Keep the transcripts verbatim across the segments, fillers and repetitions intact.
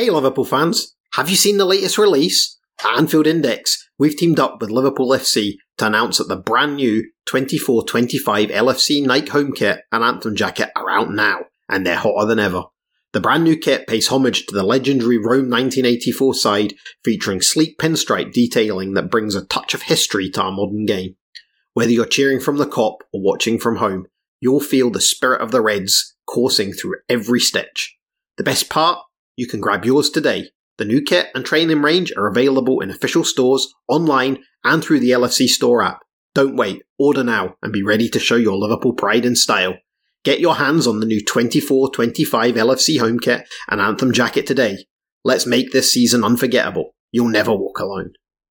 Hey Liverpool fans, have you seen the latest release? At Anfield Index, we've teamed up with Liverpool F C to announce that the brand new twenty-four twenty-five L F C Nike home kit and anthem jacket are out now, and they're hotter than ever. The brand new kit pays homage to the legendary Rome nineteen eighty-four side, featuring sleek pinstripe detailing that brings a touch of history to our modern game. Whether you're cheering from the Kop or watching from home, you'll feel the spirit of the Reds coursing through every stitch. The best part? You can grab yours today. The new kit and training range are available in official stores, online, and through the L F C Store app. Don't wait, order now and be ready to show your Liverpool pride in style. Get your hands on the new twenty-four twenty-five L F C home kit and anthem jacket today. Let's make this season unforgettable. You'll never walk alone.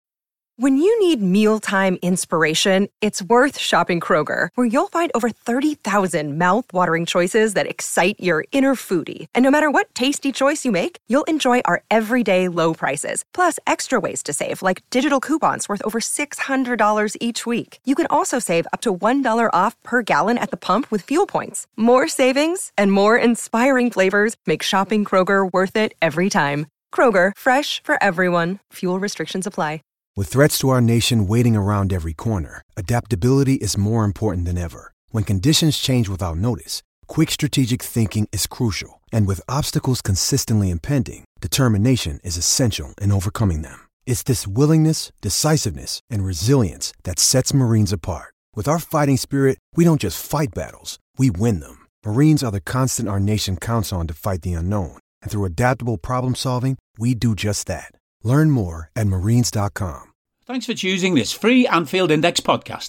When you need mealtime inspiration, it's worth shopping Kroger, where you'll find over thirty thousand mouth-watering choices that excite your inner foodie. And no matter what tasty choice you make, you'll enjoy our everyday low prices, plus extra ways to save, like digital coupons worth over six hundred dollars each week. You can also save up to one dollar off per gallon at the pump with fuel points. More savings and more inspiring flavors make shopping Kroger worth it every time. Kroger, fresh for everyone. Fuel restrictions apply. With threats to our nation waiting around every corner, adaptability is more important than ever. When conditions change without notice, quick strategic thinking is crucial. And with obstacles consistently impending, determination is essential in overcoming them. It's this willingness, decisiveness, and resilience that sets Marines apart. With our fighting spirit, we don't just fight battles, we win them. Marines are the constant our nation counts on to fight the unknown. And through adaptable problem solving, we do just that. Learn more at marines dot com. Thanks for choosing this free Anfield Index podcast.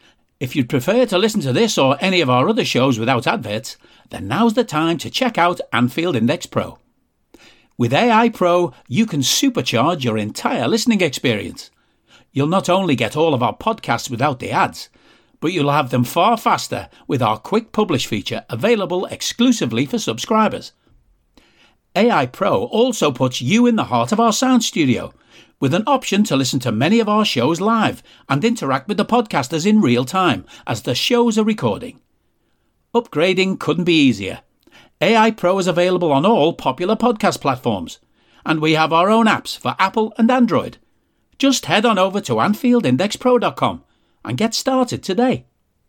If you'd prefer to listen to this or any of our other shows without adverts, then now's the time to check out Anfield Index Pro. With A I Pro, you can supercharge your entire listening experience. You'll not only get all of our podcasts without the ads, but you'll have them far faster with our Quick Publish feature available exclusively for subscribers. A I Pro also puts you in the heart of our sound studio, with an option to listen to many of our shows live and interact with the podcasters in real time as the shows are recording. Upgrading couldn't be easier. A I Pro is available on all popular podcast platforms, and we have our own apps for Apple and Android. Just head on over to Anfield Index Pro dot com and get started today.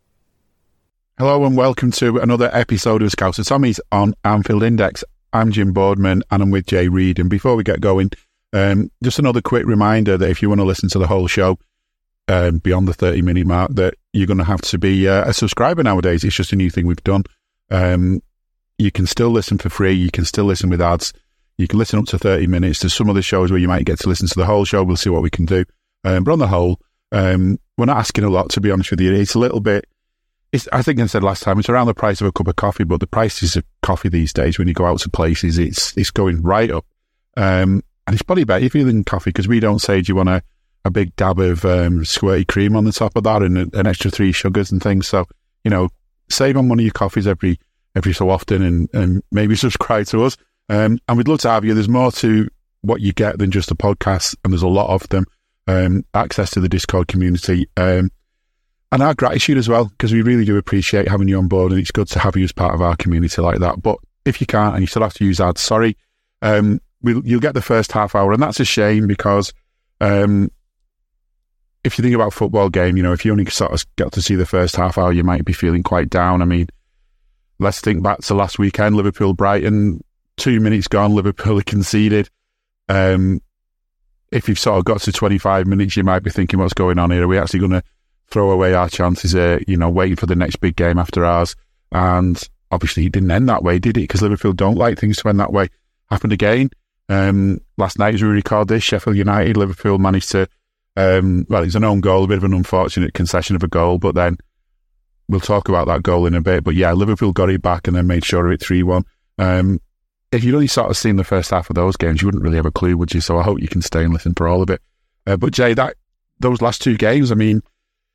Hello and welcome to another episode of Scouser Tommies on Anfield Index. I'm Jim Boardman and I'm with Jay Reid. And before we get going, um, just another quick reminder that if you want to listen to the whole show um, beyond the thirty minute mark, that you're going to have to be uh, a subscriber nowadays. It's just a new thing we've done. Um, you can still listen for free. You can still listen with ads. You can listen up to thirty minutes. There's some other shows where you might get to listen to the whole show. We'll see what we can do. Um, but on the whole, um, we're not asking a lot, to be honest with you. It's a little bit... It's, I think I said last time, it's around the price of a cup of coffee, but the prices of coffee these days, when you go out to places, it's it's going right up. Um, and it's probably better if you're than coffee, because we don't say, do you want a, a big dab of um, squirty cream on the top of that and a, an extra three sugars and things. So, you know, save on one of your coffees every every so often and, and maybe subscribe to us. Um, and we'd love to have you. There's more to what you get than just a podcast, and there's a lot of them. Um, access to the Discord community. Um, And our gratitude as well, because we really do appreciate having you on board, and it's good to have you as part of our community like that. But if you can't and you still have to use ads, sorry, um, we'll, you'll get the first half hour, and that's a shame because um, if you think about a football game, you know, if you only sort of get to see the first half hour, you might be feeling quite down. I mean, let's think back to last weekend, Liverpool-Brighton, two minutes gone, Liverpool conceded. Um, if you've sort of got to twenty-five minutes, you might be thinking, what's going on here? Are we actually going to throw away our chances, uh, you know, waiting for the next big game after ours? And obviously it didn't end that way, did it? Because Liverpool don't like things to end that way. Happened again. Um, last night as we record this, Sheffield United, Liverpool managed to, um, well, it's an own goal, a bit of an unfortunate concession of a goal, but then we'll talk about that goal in a bit. But yeah, Liverpool got it back and then made sure of it three one. Um, if you'd only sort of seen the first half of those games, you wouldn't really have a clue, would you? So I hope you can stay and listen for all of it. Uh, but Jay, that those last two games, I mean,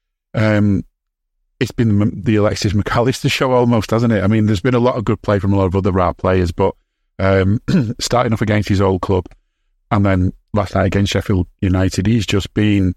Um, it's been the Alexis McAllister show almost, hasn't it? I mean, there's been a lot of good play from a lot of other rare players, but um, starting off against his old club and then last night against Sheffield United, he's just been,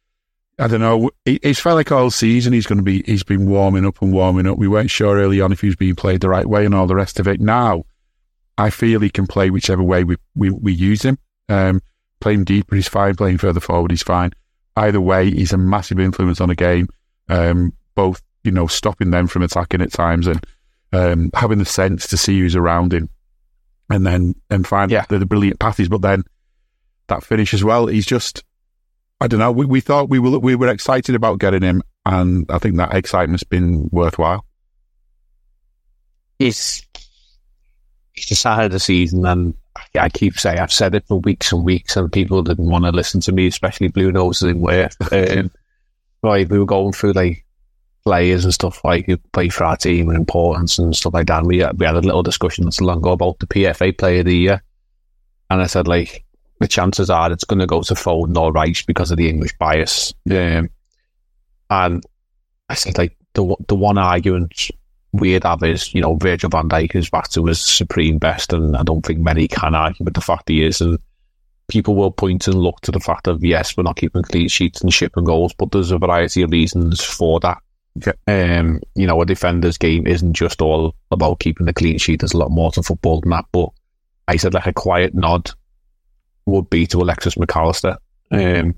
I don't know, it's felt like all season he's going to be, he's been warming up and warming up. We weren't sure early on if he was being played the right way and all the rest of it. Now, I feel he can play whichever way we, we, we use him. Um, playing deeper, he's fine. Playing further forward, he's fine. Either way, he's a massive influence on a game. Um, both, you know, stopping them from attacking at times and um, having the sense to see who's around him, and then and find yeah. the, the brilliant passes. But then that finish as well. He's just, I don't know. We, we thought we were we were excited about getting him, and I think that excitement's been worthwhile. It's it's the start of the season, and I keep saying, I've said it for weeks and weeks, and people didn't want to listen to me, especially Blue Noses in where um, right, we were going through like players and stuff like who play for our team and importance and stuff like that. And we had, we had a little discussion not so long ago about the P F A Player of the Year, and I said like the chances are it's going to go to Foden or Rice because of the English bias. Um, and I said like the the one argument we'd have is, you know, Virgil van Dijk is back to his supreme best, and I don't think many can argue with the fact he is. And people will point and look to the fact of, yes, we're not keeping clean sheets and shipping goals, but there's a variety of reasons for that. Okay. Um, you know, a defender's game isn't just all about keeping the clean sheet. There's a lot more to football than that. But I said like a quiet nod would be to Alexis McAllister. Um,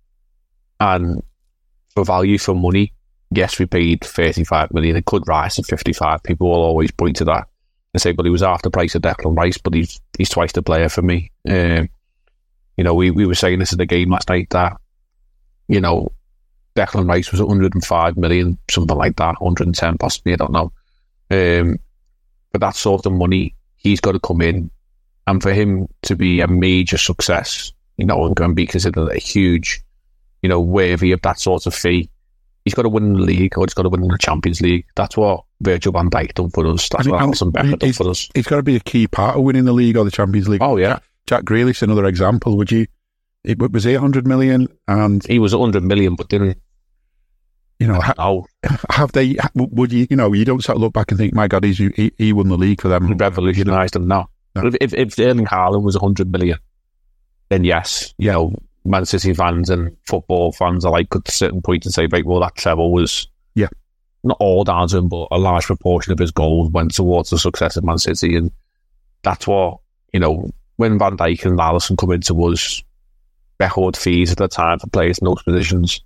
and for value for money, yes, we paid thirty-five million. It could rise to fifty-five. People will always point to that and say, but he was half the price of Declan Rice, but he's he's twice the player for me. Um, you know, we, we were saying this at the game last night that, you know, Declan Rice was one hundred five million, something like that, one hundred ten possibly, I don't know. Um, but that sort of money, he's got to come in. And for him to be a major success, you know, and be considered a huge, you know, worthy of that sort of fee, he's got to win the league, or he's got to win the Champions League. That's what Virgil van Dijk done for us. That's I mean, what Alisson Becker done for us. He's got to be a key part of winning the league or the Champions League. Oh, yeah. Jack Grealish, another example. Would you, it was eight hundred million, and he was one hundred million, but didn't, you know, ha, have they, would you, you know, you don't sort of look back and think, my God, he's, he, he won the league for them. He revolutionised them now. No. If, if Erling Haaland was one hundred million, then yes, you know, Man City fans and football fans alike could sit and point and say, right, well, that treble was, yeah, not all down to him, but a large proportion of his goals went towards the success of Man City. And that's what, you know, when Van Dijk and Alisson come into us, record fees at the time for players in those positions,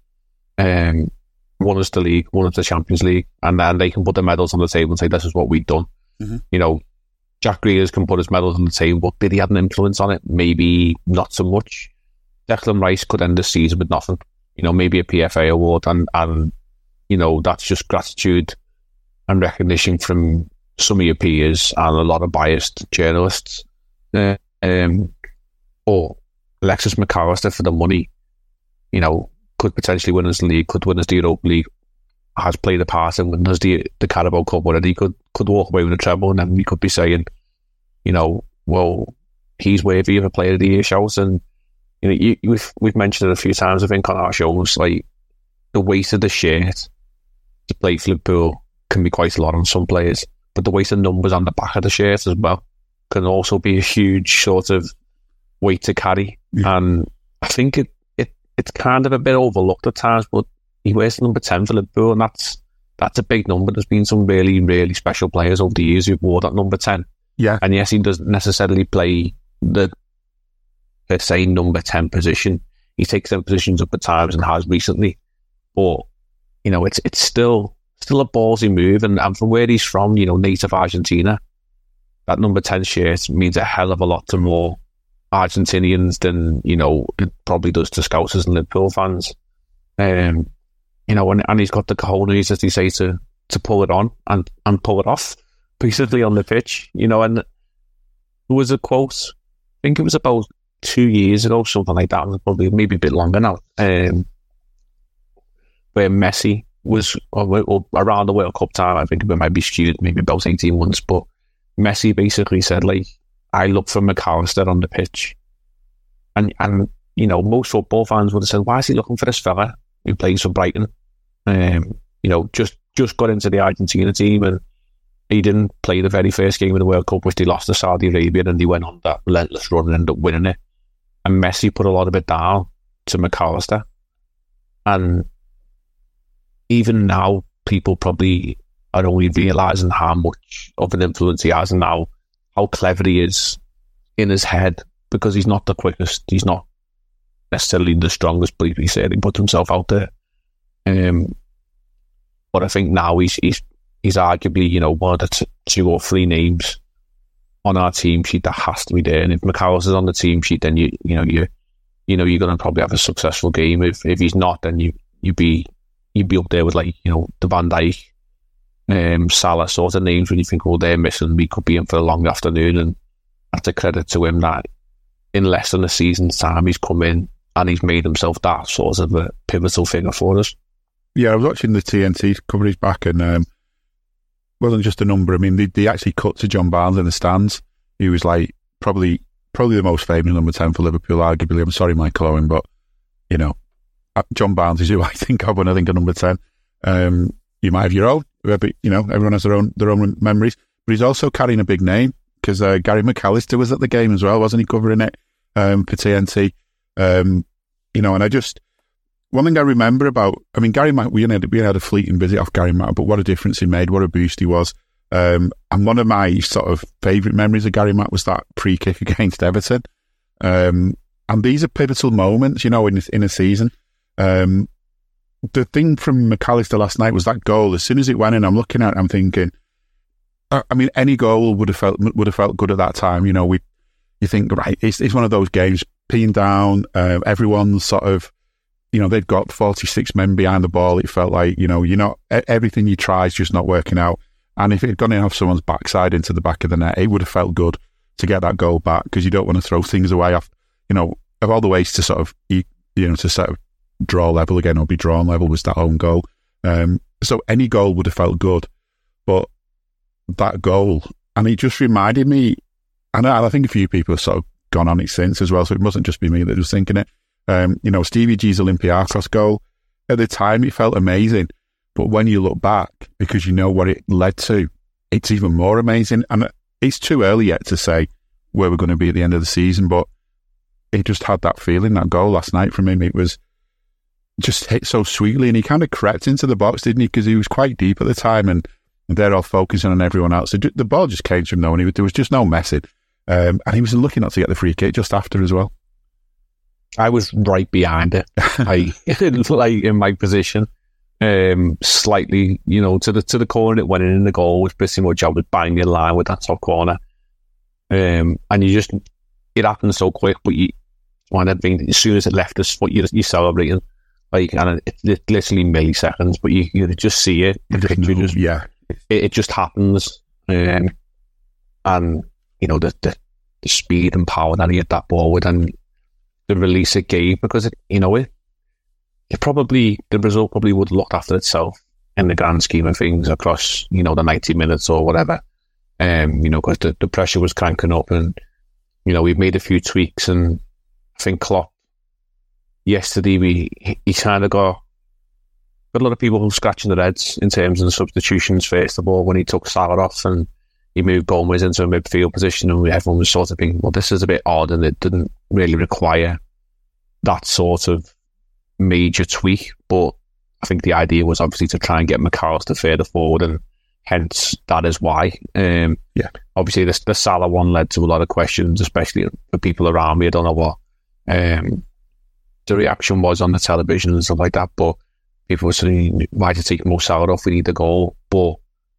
um, won us the league, won us the Champions League, and then they can put the medals on the table and say, this is what we've done. Mm-hmm. You know, Jack Grealish can put his medals on the table, but did he have an influence on it? Maybe not so much. Declan Rice could end the season with nothing. You know, maybe a P F A award, and, and you know, that's just gratitude and recognition from some of your peers and a lot of biased journalists. Uh, um, or Alexis McAllister for the money, you know, could potentially win us the league, could win us the Europa League, has played a part in winning us the, the Carabao Cup already, could, could walk away with a treble, and then we could be saying, you know, well, he's worthy of a Player of the Year shout. And you know, you, we've we've mentioned it a few times, I think, on our shows, like the weight of the shirt to play for Liverpool can be quite a lot on some players, but the weight of numbers on the back of the shirt as well can also be a huge sort of weight to carry. Yeah. And I think it, it it's kind of a bit overlooked at times, but he wears number ten for Liverpool, and that's that's a big number. There's been some really, really special players over the years who've wore that number ten. Yeah. And yes, he doesn't necessarily play the per se number ten position. He takes them positions up at times and has recently. But, you know, it's it's still still a ballsy move, and, and from where he's from, you know, native Argentina, that number ten shirt means a hell of a lot to more Argentinians than, you know, it probably does to Scousers and Liverpool fans. Um, you know, and, and he's got the cojones, as they say, to, to pull it on and, and pull it off, basically on the pitch, you know. And there was a quote, I think it was about two years ago, something like that, probably maybe a bit longer now, um, where Messi was, or, or around the World Cup time, I think it might be skewed, maybe about eighteen months, but Messi basically said, like, I look for McAllister on the pitch. And, and you know, most football fans would have said, why is he looking for this fella who plays for Brighton? Um, you know, just, just got into the Argentina team, and he didn't play the very first game of the World Cup, which they lost to Saudi Arabia, and he went on that relentless run and ended up winning it. And Messi put a lot of it down to McAllister. And even now, people probably are only realising how much of an influence he has now how clever he is in his head, because he's not the quickest, he's not necessarily the strongest, but he said he put himself out there. Um, but I think now he's he's he's arguably, you know, one of the t- two or three names on our team sheet that has to be there. And if McAllister's on the team sheet, then you you know you you know you're going to probably have a successful game. If if he's not, then you you be you'd be up there with, like, you know, the Van Dijk, um, Salah sort of names when you think, well, they're missing, we could be in for a long afternoon. And that's a credit to him that in less than a season's time he's come in and he's made himself that sort of a pivotal figure for us. Yeah, I was watching the T N T coverage back, and um, wasn't just a number. I mean, they, they actually cut to John Barnes in the stands. He was like probably probably the most famous number ten for Liverpool, arguably. I'm sorry, Michael Owen, but you know, John Barnes is who I think of when I think of number ten. Um, you might have your own, but you know, everyone has their own their own memories. But he's also carrying a big name, because uh, Gary McAllister was at the game as well, wasn't he, covering it um, for T N T? Um, you know, and I just, one thing I remember about, I mean, Gary Mack, we had, we had a fleeting visit off Gary Mack, but what a difference he made, what a boost he was. Um, and one of my sort of favourite memories of Gary Mack was that pre-kick against Everton. Um, and these are pivotal moments, you know, in, in a season. Um, the thing from McAllister last night was that goal. As soon as it went in, I'm looking at it, I'm thinking, I, I mean, any goal would have felt would have felt good at that time. You know, we, you think, right, it's, it's one of those games, peeing down, uh, everyone's sort of, you know, they've got forty-six men behind the ball. It felt like, you know, you're not, everything you try is just not working out. And if it had gone in off someone's backside into the back of the net, it would have felt good to get that goal back, because you don't want to throw things away off, you know, of all the ways to sort of, you know, to sort of draw level again or be drawn level was that own goal. Um, so any goal would have felt good, but that goal, and it just reminded me, and I, I think a few people have sort of gone on it since as well, so it mustn't just be me that was thinking it. Um, you know, Stevie G's Olympiacos goal, at the time it felt amazing, but when you look back, because you know what it led to, it's even more amazing. And it's too early yet to say where we're going to be at the end of the season, but it just had that feeling, that goal last night from him. It was just hit so sweetly, and he kind of crept into the box, didn't he? Because he was quite deep at the time, and, and they're all focusing on everyone else. So the ball just came to him, though, and he, there was just no messing. Um, and he was lucky not to get the free kick just after as well. I was right behind it, I, like in my position, um, slightly, you know, to the to the corner. It went in the goal, which pretty much I was bang in line with that top corner. Um, and you just, it happened so quick, but you, when I think as soon as it left us, what you you're celebrating, like, and it, it literally milliseconds, but you you just see it, the picture just, yeah, it, it just happens, um, and you know the, the the speed and power that he hit that ball with, and the release it gave, because it, you know, it, it probably, the result probably would look after itself in the grand scheme of things across, you know, the ninety minutes or whatever. Um, you know, because the, the pressure was cranking up, and, you know, we've made a few tweaks, and I think Klopp, yesterday, we, he, he kind of got, got a lot of people scratching their heads in terms of the substitutions, first of all, when he took Salah off and he moved Gomez into a midfield position, and everyone was sort of thinking, well, this is a bit odd, and it didn't really require that sort of major tweak. But I think the idea was obviously to try and get McAllister further forward, and hence that is why. Um, yeah. Obviously, the, the Salah one led to a lot of questions, especially for people around me. I don't know what um, the reaction was on the television and stuff like that, but people were saying, why did you take Mo Salah off? We need the goal. But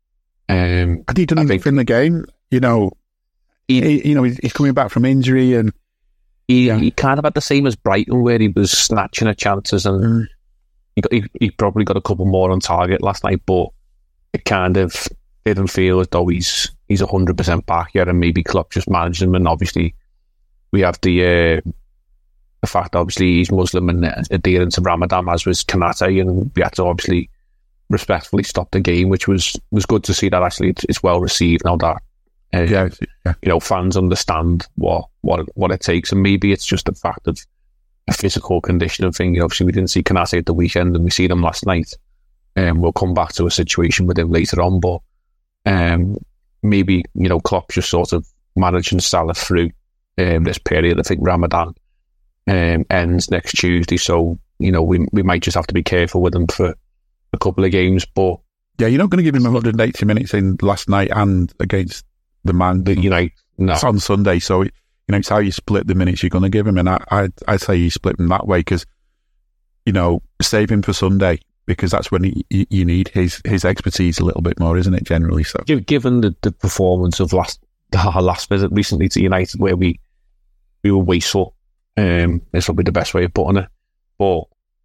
Um, Had he done I anything think, in the game? You know, he, he, you know, he's, he's coming back from injury, and he, yeah. he kind of had the same as Brighton, where he was snatching at chances, and mm. he, got, he he probably got a couple more on target last night, but it kind of didn't feel as though he's he's a hundred percent back yet, and maybe Klopp just managed him. And obviously, we have the uh, the fact that obviously he's Muslim and adhering to Ramadan, as was Kanate, and we had to obviously respectfully stop the game, which was was good to see that actually it's, it's well received now that uh, yeah, yeah. you know, fans understand what what what it takes, and maybe it's just the fact of a physical conditioning thing. You know, obviously we didn't see Kanate at the weekend, and we see them last night, and um, we'll come back to a situation with him later on, but um, maybe, you know, Klopp just sort of managing Salah through um, this period. I think Ramadan um, ends next Tuesday, so you know we we might just have to be careful with him for a couple of games. But yeah, you're not going to give him one hundred eighty minutes in last night and against the man that You know, no. it's on Sunday. So, you know, it's how you split the minutes you're going to give him. And I, I, I'd say you split him that way because, you know, save him for Sunday because that's when he, you, you need his, his expertise a little bit more, isn't it, generally? So, Given the, the performance of last our last visit recently to United, where we we were wasteful, um, this will be the best way of putting it. But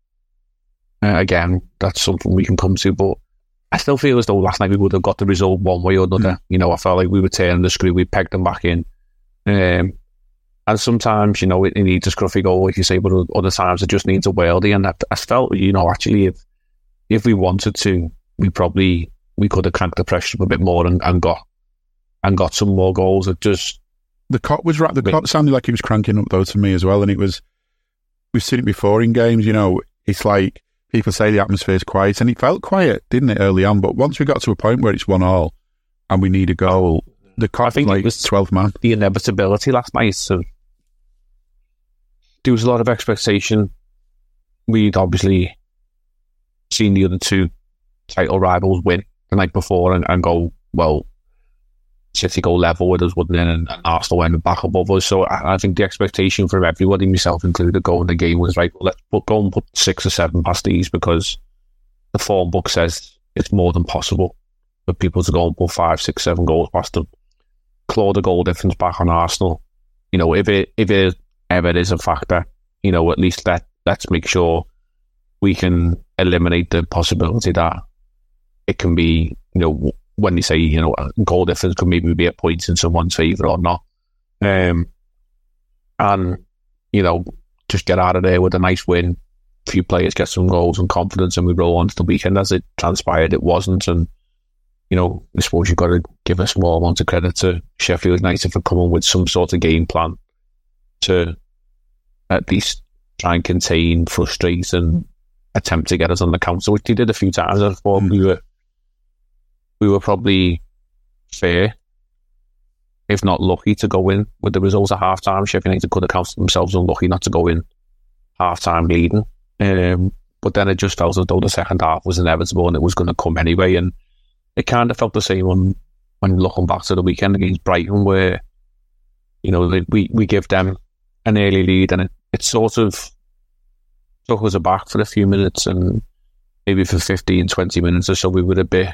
uh, again, that's something we can come to. But I still feel as though last night we would have got the result one way or another. Mm. You know, I felt like we were turning the screw, we pegged them back in. Um, and sometimes, you know, it, it needs a scruffy goal, like you say, but other times it just needs a worldie. And I, I felt, you know, actually, if if we wanted to, we probably we could have cranked the pressure up a bit more and, and got and got some more goals. It just the cop was right. The cop sounded like he was cranking up though to me as well, and it was. We've seen it before in games. You know, it's like people say the atmosphere is quiet, and it felt quiet, didn't it, early on? But once we got to a point where it's one all, and we need a goal, the cop I think like it was twelve man. The inevitability last night. So there was a lot of expectation. We'd obviously seen the other two title rivals win the night before and, and go, well, City go level with us, wouldn't it? And, and Arsenal went back above us. So I, I think the expectation from everybody, myself included, going the game was right, well, let's put, go and put six or seven past these because the form book says it's more than possible for people to go and put five, six, seven goals past them. Claw the goal difference back on Arsenal. You know, if it if it ever is a factor, you know, at least let, let's make sure we can eliminate the possibility that it can be, you know, when they say, you know, goal difference could maybe be a point in someone's favour or not. Um, and, you know, just get out of there with a nice win. A few players get some goals and confidence and we roll on to the weekend. As it transpired, it wasn't. And, you know, I suppose you've got to give a small amount of credit to Sheffield United for coming with some sort of game plan to at least try and contain, frustrate and attempt to get us on the counter, which they did a few times. I thought mm. we were we were probably fair, if not lucky, to go in with the results at half time. Sheffield United could have counted themselves unlucky not to go in half time leading. Um, but then it just felt as though the second half was inevitable and it was going to come anyway. And it kind of felt the same when, when looking back to the weekend against Brighton, where, you know, we, we give them an early lead and it, it sort of took us aback for a few minutes, and maybe for fifteen, twenty minutes or so we were a bit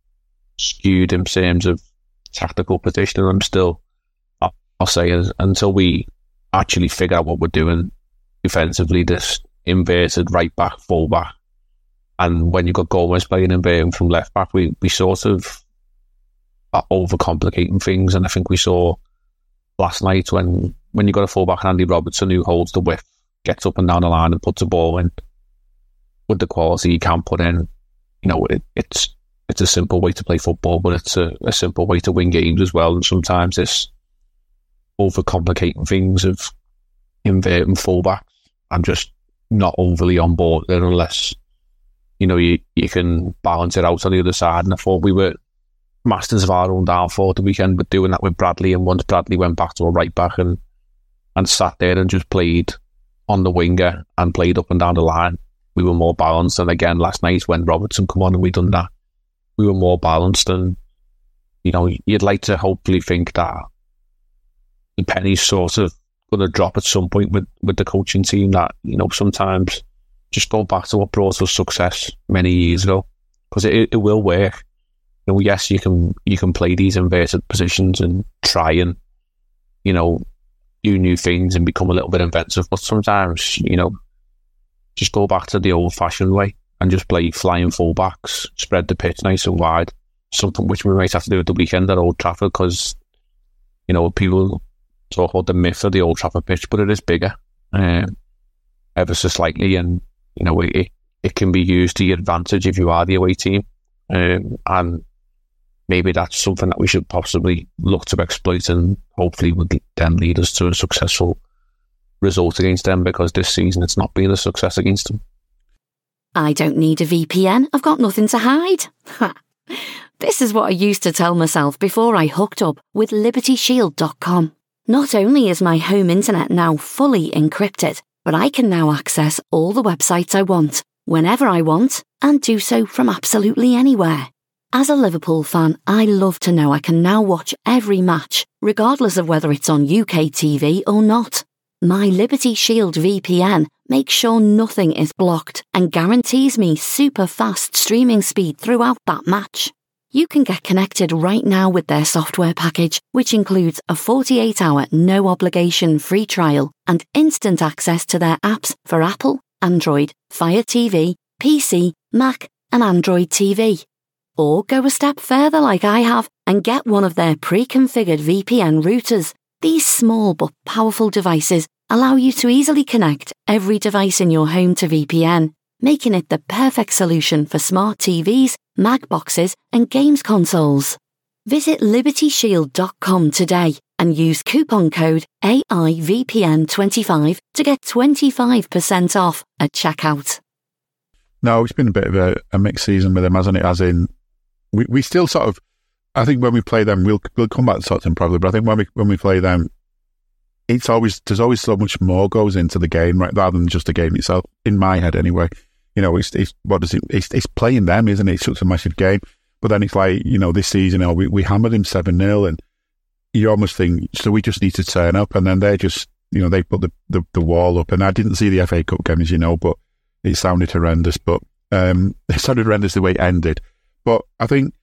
skewed in terms of tactical position. I'm still, I'll say, as, until we actually figure out what we're doing defensively, this inverted right back, full back, and when you've got Gomez playing inverted from left back, we, we sort of are overcomplicating things. And I think we saw last night when, when you've got a full back, Andy Robertson, who holds the width, gets up and down the line and puts the ball in with the quality you can put in. You know, it, it's it's a simple way to play football, but it's a, a simple way to win games as well. And sometimes it's overcomplicating things of inverting fullbacks. I'm just not overly on board there unless, you know, you, you can balance it out on the other side. And I thought we were masters of our own downfall the weekend with doing that with Bradley. And once Bradley went back to a right back and, and sat there and just played on the winger and played up and down the line, we were more balanced. And again, last night when Robertson come on and we done that, we were more balanced. And, you know, you'd like to hopefully think that the penny's sort of going to drop at some point with, with the coaching team, that, you know, sometimes just go back to what brought us success many years ago, because it, it will work. You know, yes, you can you can play these inverted positions and try and, you know, do new things and become a little bit inventive, but sometimes, you know, just go back to the old-fashioned way and just play flying full-backs, spread the pitch nice and wide, something which we might have to do at the weekend at Old Trafford, because, you know, people talk about the myth of the Old Trafford pitch, but it is bigger, um, ever so slightly, and, you know, it, it can be used to your advantage if you are the away team, um, and maybe that's something that we should possibly look to exploit, and hopefully would then lead us to a successful result against them, because this season it's not been a success against them. I don't need a V P N. I've got nothing to hide. This is what I used to tell myself before I hooked up with Liberty Shield dot com. Not only is my home internet now fully encrypted, but I can now access all the websites I want, whenever I want, and do so from absolutely anywhere. As a Liverpool fan, I love to know I can now watch every match, regardless of whether it's on U K T V or not. My Liberty Shield V P N makes sure nothing is blocked and guarantees me super fast streaming speed throughout that match. You can get connected right now with their software package, which includes a forty-eight hour no-obligation free trial and instant access to their apps for Apple, Android, Fire T V, P C, Mac and Android T V. Or go a step further like I have and get one of their pre-configured V P N routers. These small but powerful devices allow you to easily connect every device in your home to V P N, making it the perfect solution for smart T Vs, Mac boxes and games consoles. Visit liberty shield dot com today and use coupon code A I V P N twenty-five to get twenty-five percent off at checkout. No, it's been a bit of a, a mixed season with them, hasn't it? As in, we, we still sort of, I think when we play them, we'll we'll come back to Tottenham probably, but I think when we when we play them, it's always there's always so much more goes into the game, right, rather than just the game itself. In my head, anyway, you know, it's it's what is it? It's, it's playing them, isn't it? It's such a massive game, but then it's like, you know, this season, you know, we we hammered him seven nil, and you almost think, so we just need to turn up, and then they just, you know, they put the, the the wall up, and I didn't see the F A Cup game, as you know, but it sounded horrendous, but um, it sounded horrendous the way it ended. But I think,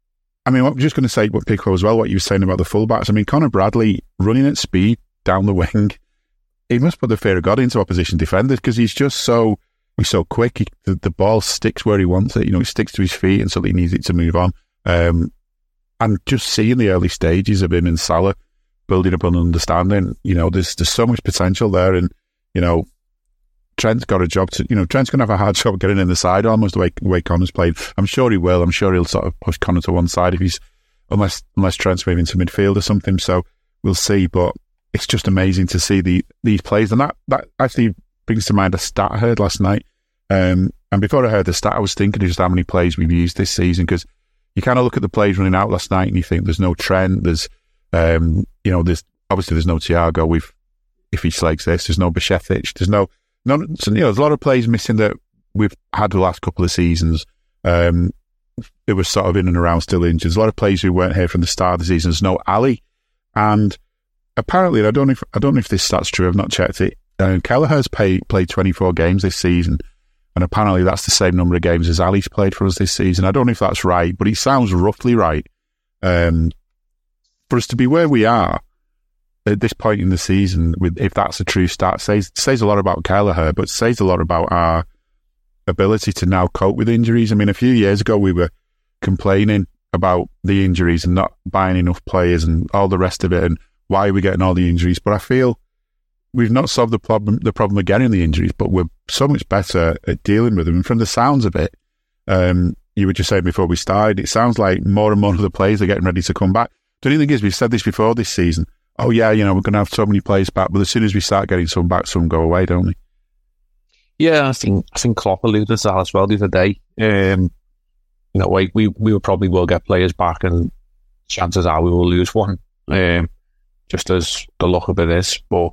I mean, I'm just going to say what Pico as well, what you were saying about the fullbacks. I mean, Conor Bradley running at speed down the wing, he must put the fear of God into opposition defenders because he's just so he's so quick. He, the, the ball sticks where he wants it. You know, it sticks to his feet and so he needs it to move on. Um, and just seeing the early stages of him and Salah building up an understanding, you know, there's there's so much potential there, and you know, Trent's got a job to, you know, Trent's going to have a hard job getting in the side almost the way, the way Connor's played. I'm sure he will. I'm sure he'll sort of push Connor to one side if he's, unless unless Trent's moving to midfield or something. So we'll see. But it's just amazing to see the these plays. And that, that actually brings to mind a stat I heard last night. Um, and before I heard the stat, I was thinking of just how many plays we've used this season, because you kind of look at the plays running out last night and you think there's no Trent, there's, um, you know, there's obviously there's no Thiago with, if he slags this, there's no Bajcetic, there's no, no, so, you know, there's a lot of plays missing that we've had the last couple of seasons. Um, it was sort of in and around still injured. There's a lot of players who weren't here from the start of the season. There's no Ali, and apparently, I don't know if I don't know if this stat's true. I've not checked it. Um, Kelleher's pay, played twenty-four games this season, and apparently that's the same number of games as Ali's played for us this season. I don't know if that's right, but it sounds roughly right. Um, for us to be where we are at this point in the season, with if that's a true stat, says says a lot about Kelleher, but says a lot about our ability to now cope with injuries. I mean, a few years ago we were complaining about the injuries and not buying enough players and all the rest of it, and why are we getting all the injuries? But I feel we've not solved the problem the problem of getting the injuries, but we're so much better at dealing with them. And from the sounds of it, um, you were just saying before we started, it sounds like more and more of the players are getting ready to come back. The only thing is, we've said this before this season, oh yeah, you know, we're going to have so many players back, but as soon as we start getting some back, some go away, don't we? Yeah, I think I think Klopp alluded to that as well the other day. Um, you know, like we we will probably will get players back, and chances are we will lose one. Um, just as the look of it is, but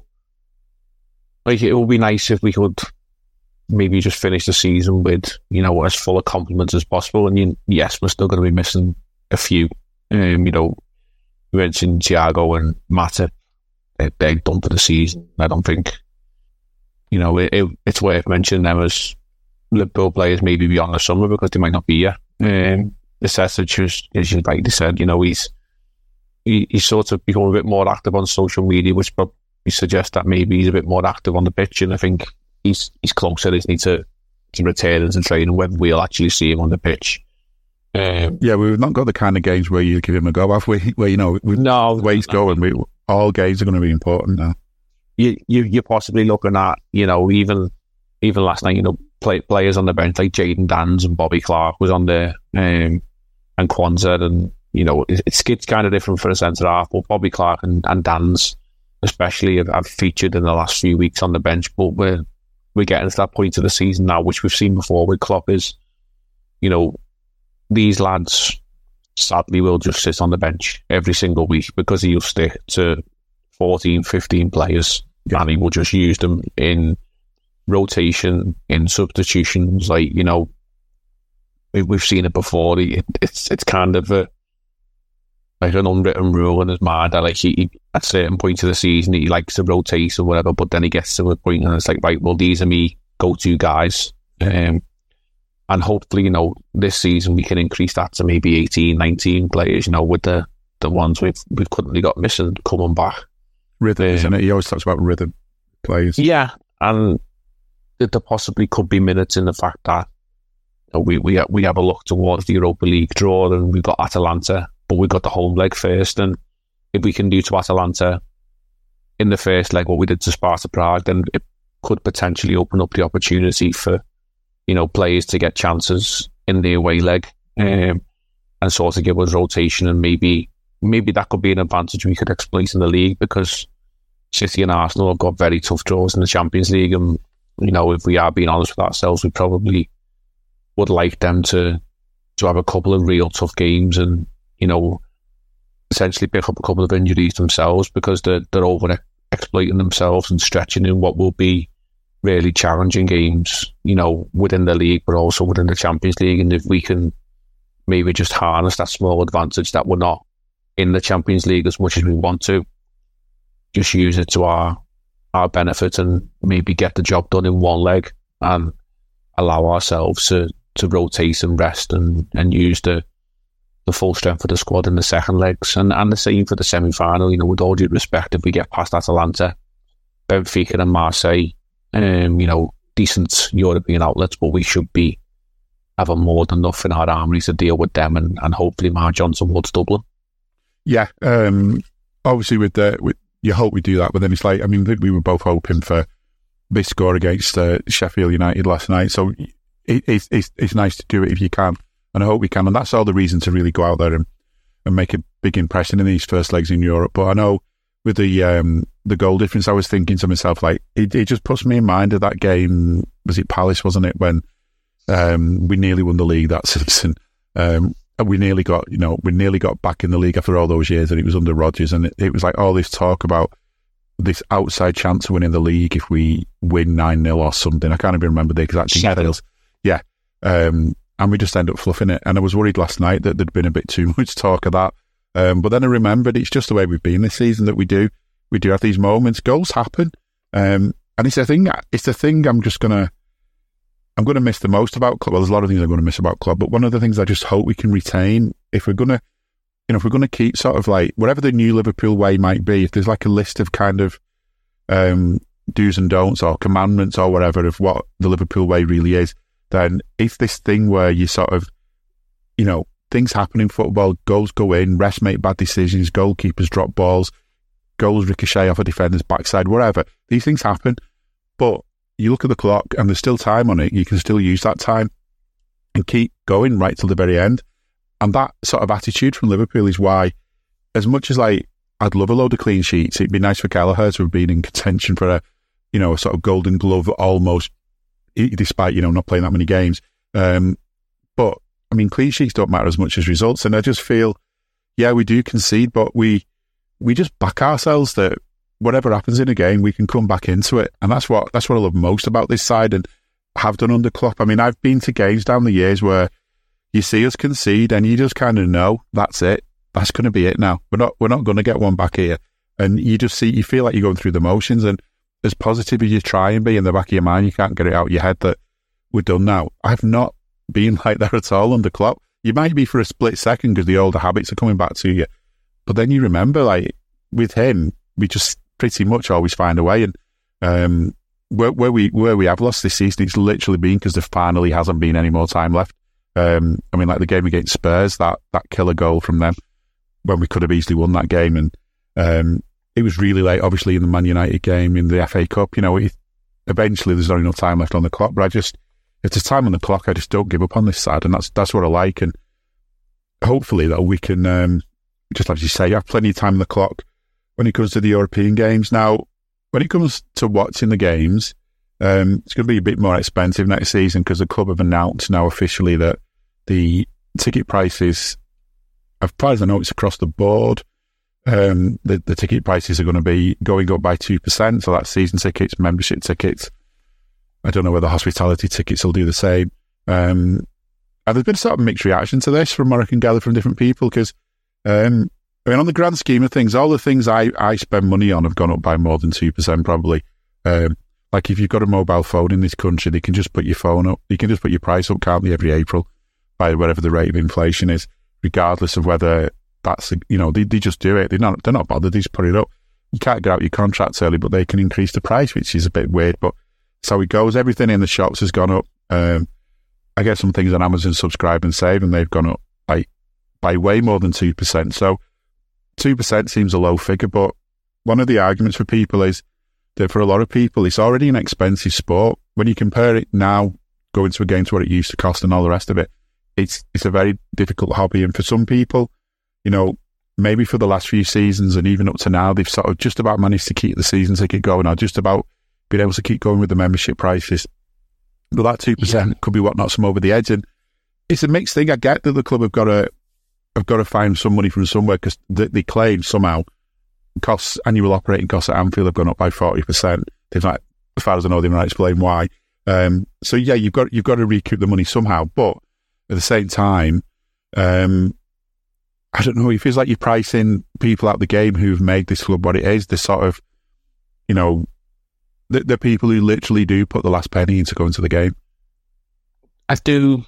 like it would be nice if we could maybe just finish the season with, you know, as full of compliments as possible. And you, yes, we're still going to be missing a few. Um, you know, we mentioned Thiago and Matip. They're, they're done for the season. I don't think, you know, it, it, it's worth mentioning them as Liverpool players maybe beyond the summer because they might not be here. Um, the Sessage, as you rightly said, you know, he's he, he's sort of become a bit more active on social media, which probably suggests that maybe he's a bit more active on the pitch, and I think he's he's closer. He needs to, to return into training, whether we'll actually see him on the pitch. Um, yeah, we've not got the kind of games where you give him a go, have we? Where, you know, no, the way he's going, we, all games are going to be important now. You, you, you're possibly looking at, you know, even even last night, you know, play, players on the bench like Jayden Danns and Bobby Clark was on there, um, and Kwanzaa, and, you know, it's, it's kind of different for a centre-half, but Bobby Clark and, and Danns especially have, have featured in the last few weeks on the bench, but we're, we're getting to that point of the season now, which we've seen before with Klopp, is, you know, these lads sadly will just sit on the bench every single week because he'll stick to fourteen, fifteen players, yeah, and he will just use them in rotation, in substitutions. Like, you know, we, we've seen it before. It, it's it's kind of a, like an unwritten rule in his mind that like he, he at certain points of the season he likes to rotate or whatever, but then he gets to a point and it's like, right, well, these are me go-to guys. Um, and hopefully, you know, this season we can increase that to maybe eighteen, nineteen players, you know, with the, the ones we've we've currently got missing coming back. Rhythm, um, isn't it? He always talks about rhythm players. Yeah, and there possibly could be minutes in the fact that you know, we, we, we have a look towards the Europa League draw and we've got Atalanta, but we've got the home leg first, and if we can do to Atalanta in the first leg what we did to Sparta Prague, then it could potentially open up the opportunity for, you know, players to get chances in the away leg, um, and sort of give us rotation, and maybe maybe that could be an advantage we could exploit in the league, because City and Arsenal have got very tough draws in the Champions League, and, you know, if we are being honest with ourselves, we probably would like them to to have a couple of real tough games and, you know, essentially pick up a couple of injuries themselves, because they're, they're over exploiting themselves and stretching in what will be really challenging games, you know, within the league, but also within the Champions League. And if we can maybe just harness that small advantage that we're not in the Champions League as much as we want to, just use it to our our benefit and maybe get the job done in one leg and allow ourselves to, to rotate and rest and, and use the the full strength of the squad in the second legs, and, and the same for the semi-final. You know, with all due respect, if we get past Atalanta, Benfica and Marseille, um, you know, decent European outlets, but we should be having more than enough in our armoury to deal with them, and, and hopefully Mark Johnson holds Dublin. Yeah, um, obviously with the with, you hope we do that, but then it's like, I mean, we were both hoping for this score against uh, Sheffield United last night, so it, it's, it's it's nice to do it if you can. And I hope we can, and that's all the reason to really go out there and, and make a big impression in these first legs in Europe. But I know with the um, the goal difference, I was thinking to myself, like, it, it just puts me in mind of that game, was it Palace, wasn't it, when um, we nearly won the league that season. Um, and we nearly got, you know, we nearly got back in the league after all those years, and it was under Rodgers, and it, it was like all this talk about this outside chance of winning the league if we win nine nil or something. I can't even remember the exact details. Yeah. Um, and we just end up fluffing it. And I was worried last night that there'd been a bit too much talk of that. Um, but then I remembered it's just the way we've been this season, that we do we do have these moments. Goals happen. Um, and it's a thing, it's a thing I'm just going to, I'm going to miss the most about Klopp. Well, there's a lot of things I'm going to miss about Klopp, but one of the things I just hope we can retain, if we're going to, you know, if we're going to keep sort of like, whatever the new Liverpool way might be, if there's like a list of kind of um, do's and don'ts or commandments or whatever of what the Liverpool way really is, then it's this thing where you sort of, you know, things happen in football, goals go in, refs make bad decisions, goalkeepers drop balls, goals ricochet off a defender's backside, whatever. These things happen, but you look at the clock and there's still time on it. You can still use that time and keep going right till the very end. And that sort of attitude from Liverpool is why, as much as like I'd love a load of clean sheets, it'd be nice for Gallagher to have been in contention for a, you know, a sort of golden glove almost, despite, you know, not playing that many games. Um, but, I mean, clean sheets don't matter as much as results. And I just feel, yeah, we do concede, but we we just back ourselves that whatever happens in a game, we can come back into it. And that's what that's what I love most about this side and have done under Klopp. I mean, I've been to games down the years where you see us concede and you just kind of know that's it. That's going to be it now. We're not we're not going to get one back here. And you just see, you feel like you're going through the motions, and as positive as you try and be, in the back of your mind, you can't get it out of your head that we're done now. I've not been like that at all under Klopp. You might be for a split second because the older habits are coming back to you. But then you remember, like, with him, we just pretty much always find a way. And um, where, where we where we have lost this season, it's literally been because there finally hasn't been any more time left. Um, I mean, like the game against Spurs, that, that killer goal from them, when we could have easily won that game. And um, it was really late, obviously, in the Man United game, in the F A Cup. You know, it, eventually there's not enough time left on the clock. But I just, if there's time on the clock, I just don't give up on this side. And that's that's what I like. And hopefully, though, we can, um, just like you say, have plenty of time on the clock when it comes to the European games. Now, when it comes to watching the games, um, it's going to be a bit more expensive next season because the club have announced now officially that the ticket prices, as far as I know, it's across the board. Um, the, the ticket prices are going to be going up by two percent. So that's season tickets, membership tickets. I don't know whether hospitality tickets will do the same. Um, And there's been sort of mixed reaction to this from what I can gather from different people, because, um, I mean, on the grand scheme of things, all the things I, I spend money on have gone up by more than two percent probably. Um, like if you've got a mobile phone in this country, they can just put your phone up. You can just put your price up, can't they, every April by whatever the rate of inflation is, regardless of whether that's, you know, they, they just do it. They're not, they're not bothered. They just put it up. You can't get out your contracts early, but they can increase the price, which is a bit weird, but that's how it goes. Everything in the shops has gone up. Um, I get some things on Amazon Subscribe and Save, and they've gone up by, by way more than two percent. So two percent seems a low figure, but one of the arguments for people is that for a lot of people, it's already an expensive sport. When you compare it now, going to a game to what it used to cost and all the rest of it, it's it's a very difficult hobby. And for some people, you know, maybe for the last few seasons and even up to now, they've sort of just about managed to keep the season ticket going, or just about been able to keep going with the membership prices. But that two percent yeah. could be what knocks them over the edge. And it's a mixed thing. I get that the club have got to have got to find some money from somewhere, because they, they claim somehow costs, annual operating costs at Anfield have gone up by forty percent. They've not, as far as I know, they've not explained why. Um, so yeah, you've got you've got to recoup the money somehow. But at the same time, um, I don't know, it feels like you're pricing people out the game who've made this club what it is. The sort of, you know, the, the people who literally do put the last penny into going to the game. I do.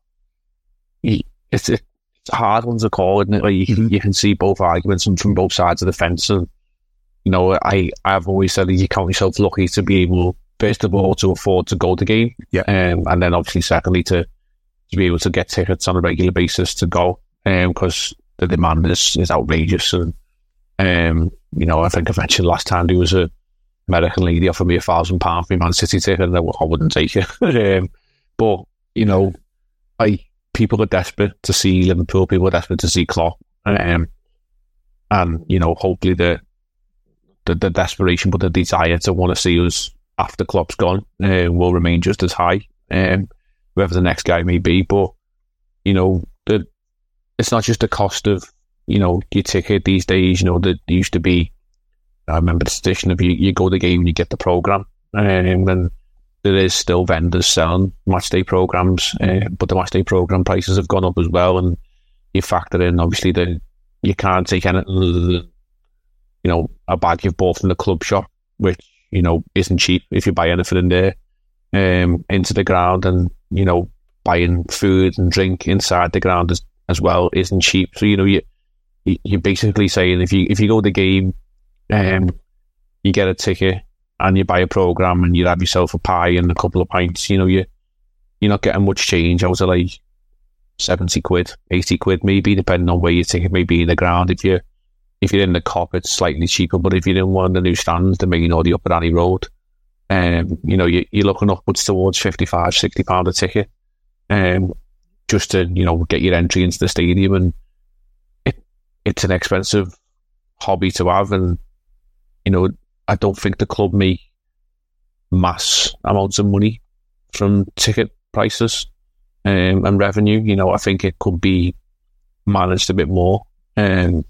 It's a, it's a hard one to call, isn't it? Like you, mm-hmm. you can see both arguments from, from both sides of the fence. And, you know, I, I've always said that you count yourself lucky to be able, first of all, to afford to go to the game. Yeah. Um, and then obviously, secondly, to, to be able to get tickets on a regular basis to go. Because um, the demand is, is outrageous. And, um, you know, I think I mentioned last time there was a American lady offered me a thousand pounds for my Man City ticket, and I, I wouldn't take it. um, but, you know, I people are desperate to see Liverpool, people are desperate to see Klopp. Um, and, you know, hopefully the, the the desperation, but the desire to want to see us after Klopp's gone uh, will remain just as high, um, whoever the next guy may be. But, you know, the it's not just the cost of, you know, your ticket these days. You know, there used to be, I remember the tradition of you, you go to the game and you get the programme. Um, and there is still vendors selling matchday programmes, uh, but the matchday programme prices have gone up as well. And you factor in, obviously, that you can't take anything other than, you know, a bag you've bought from the club shop, which, you know, isn't cheap if you buy anything in there, um, into the ground. And, you know, buying food and drink inside the ground is, as well isn't cheap. So, you know, you, you're basically saying if you if you go to the game, um, you get a ticket and you buy a programme and you have yourself a pie and a couple of pints, you know, you, you're not getting much change out of like seventy quid, eighty quid maybe, depending on where your ticket may be in the ground. If you're, if you're in the Kop, it's slightly cheaper, but if you're in one of the new stands, the main or the Upper Annie Road, um, you know, you, you're looking upwards towards fifty-five, sixty pounds a ticket. Um, just to, you know, get your entry into the stadium. And it, it's an expensive hobby to have. And, you know, I don't think the club make mass amounts of money from ticket prices um, and revenue. You know, I think it could be managed a bit more. Um,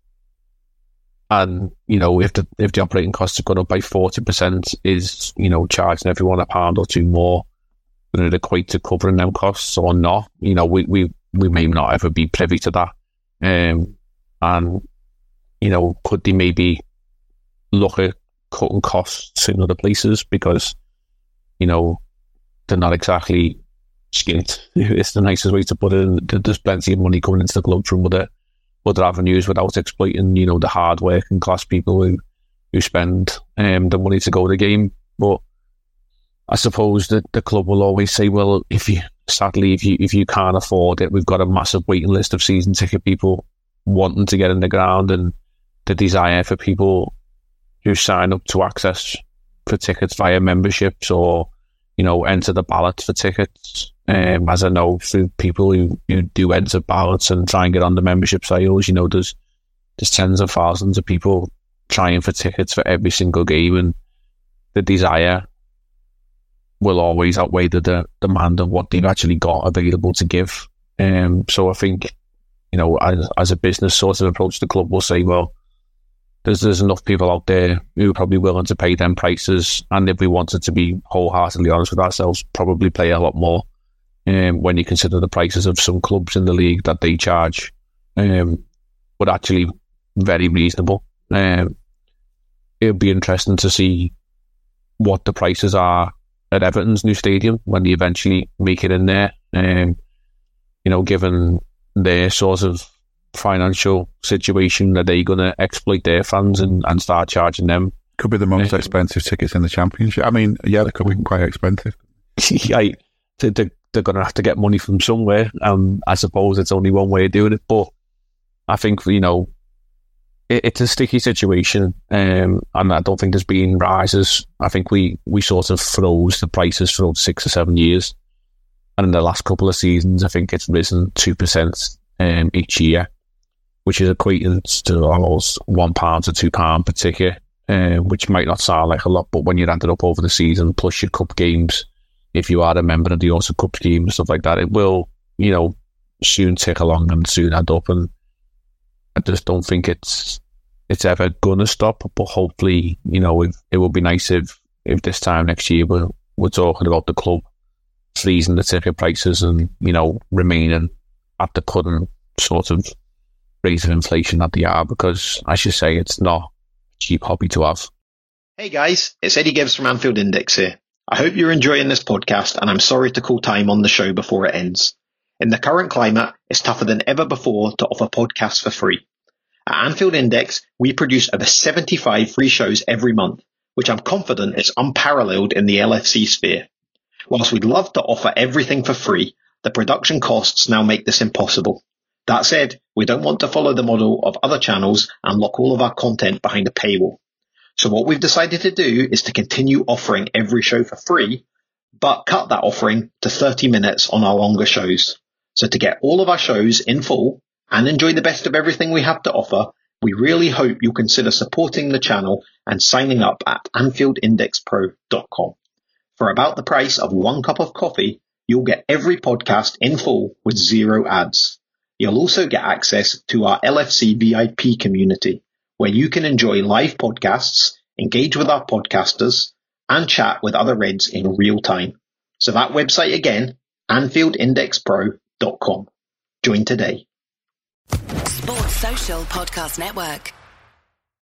and, you know, if the if the operating costs have gone up by forty percent, is, you know, charging everyone a pound or two more than it equate to covering them costs or not. You know, we, we, we may not ever be privy to that. Um, and, you know, could they maybe look at cutting costs in other places, because, you know, they're not exactly skint. It's the nicest way to put it. There's plenty of money coming into the club from other, other avenues without exploiting, you know, the hard working class people who, who spend um, the money to go to the game. But I suppose that the club will always say, well, if you, sadly, if you if you can't afford it, we've got a massive waiting list of season ticket people wanting to get in the ground, and the desire for people who sign up to access for tickets via memberships or, you know, enter the ballots for tickets. Um, as I know, through people who, who do enter ballots and try and get on the membership sales, you know, there's there's tens of thousands of people trying for tickets for every single game, and the desire will always outweigh the, the demand of what they've actually got available to give. Um, so I think, you know, as, as a business sort of approach, the club will say, well, there's there's enough people out there who are probably willing to pay them prices, and if we wanted to be wholeheartedly honest with ourselves, probably pay a lot more um, when you consider the prices of some clubs in the league that they charge, um, but actually very reasonable. Um, it'll be interesting to see what the prices are at Everton's new stadium when they eventually make it in there. Um, you know, given their sort of financial situation, are they going to exploit their fans and, and start charging them? Could be the most expensive tickets in the Championship. I mean, yeah, they could be quite expensive. Yeah, they, they, they're going to have to get money from somewhere. Um, I suppose it's only one way of doing it, but I think, you know, it, it's a sticky situation, um, and I don't think there's been rises. I think we, we sort of froze the prices for six or seven years, and in the last couple of seasons, I think it's risen two percent um, each year, which is equivalent to almost one pound to two pound per ticket. Uh, which might not sound like a lot, but when you add it up over the season, plus your cup games, if you are a member of the Autumn Cup scheme and stuff like that, it will, you know, soon tick along and soon add up. And I just don't think it's it's ever going to stop. But hopefully, you know, if, it would be nice if, if this time next year we're, we're talking about the club freezing the ticket prices and, you know, remaining at the current sort of rate of inflation that they are, because, as you say, it's not cheap hobby to have. Hey guys, it's Eddie Gibbs from Anfield Index here. I hope you're enjoying this podcast, and I'm sorry to call time on the show before it ends. In the current climate, it's tougher than ever before to offer podcasts for free. At Anfield Index, we produce over seventy-five free shows every month, which I'm confident is unparalleled in the L F C sphere. Whilst we'd love to offer everything for free, the production costs now make this impossible. That said, we don't want to follow the model of other channels and lock all of our content behind a paywall. So what we've decided to do is to continue offering every show for free, but cut that offering to thirty minutes on our longer shows. So to get all of our shows in full and enjoy the best of everything we have to offer, we really hope you'll consider supporting the channel and signing up at Anfield Index Pro dot com. For about the price of one cup of coffee, you'll get every podcast in full with zero ads. You'll also get access to our L F C V I P community, where you can enjoy live podcasts, engage with our podcasters, and chat with other Reds in real time. So that website again, Anfield Index Pro dot com. Join today. Sports Social Podcast Network.